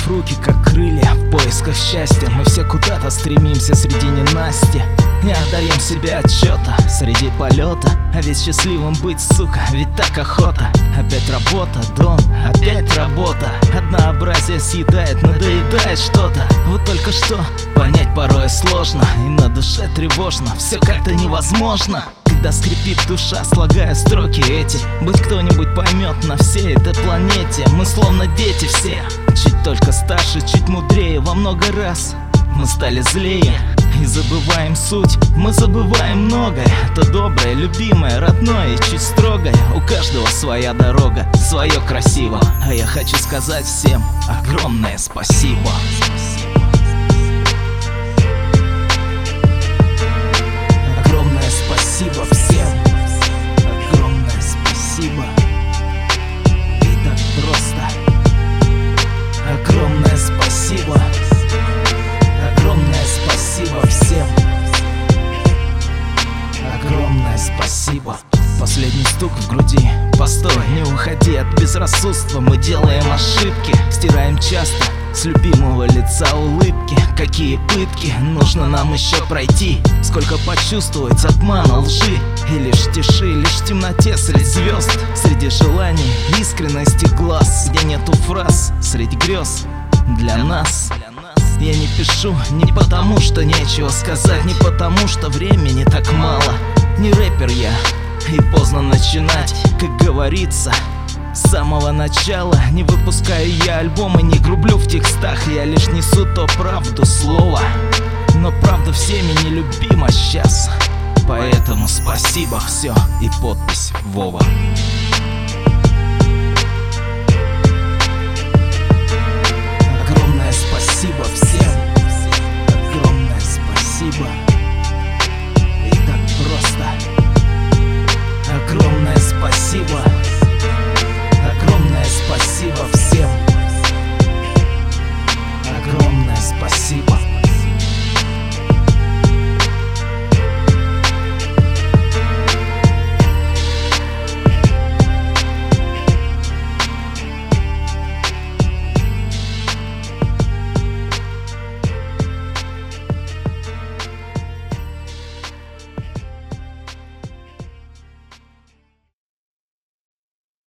Расправив руки, как крылья, в поисках счастья, мы все куда-то стремимся среди ненасти. Не отдаем себе отчета среди полета, а ведь счастливым быть, сука, ведь так охота. Опять работа, дом, опять работа. Однообразие съедает, надоедает что-то. Вот только что понять порой сложно, и на душе тревожно, все как-то невозможно. Когда скрипит душа, слагая строки эти, быть кто-нибудь поймет на всей этой планете. Мы словно дети все, чуть только старше, чуть мудрее во много раз. Мы стали злее и забываем суть. Мы забываем многое, это доброе, любимое, родное и чуть строгое. У каждого своя дорога, свое красиво. А я хочу сказать всем огромное спасибо. Огромное спасибо всем. Огромное спасибо. И так просто. Огромное спасибо. Огромное спасибо всем. Огромное спасибо. Последний стук в груди. Постой, не уходи от безрассудства. Мы делаем ошибки, стираем часто с любимого лица улыбки. Какие пытки нужно нам еще пройти? Сколько почувствовать обмана, лжи? И лишь в тиши, лишь в темноте среди звезд, среди желаний, искренности глаз, где нету фраз, среди грез для нас. Я не пишу не потому, что нечего сказать, не потому, что времени так мало. Не рэпер я, и поздно начинать, как говорится, с самого начала. Не выпускаю я альбомы, не грублю в текстах, я лишь несу то правду слова. Но правда всеми нелюбима сейчас, поэтому спасибо, все, и подпись Вова. Огромное спасибо всем. Огромное спасибо.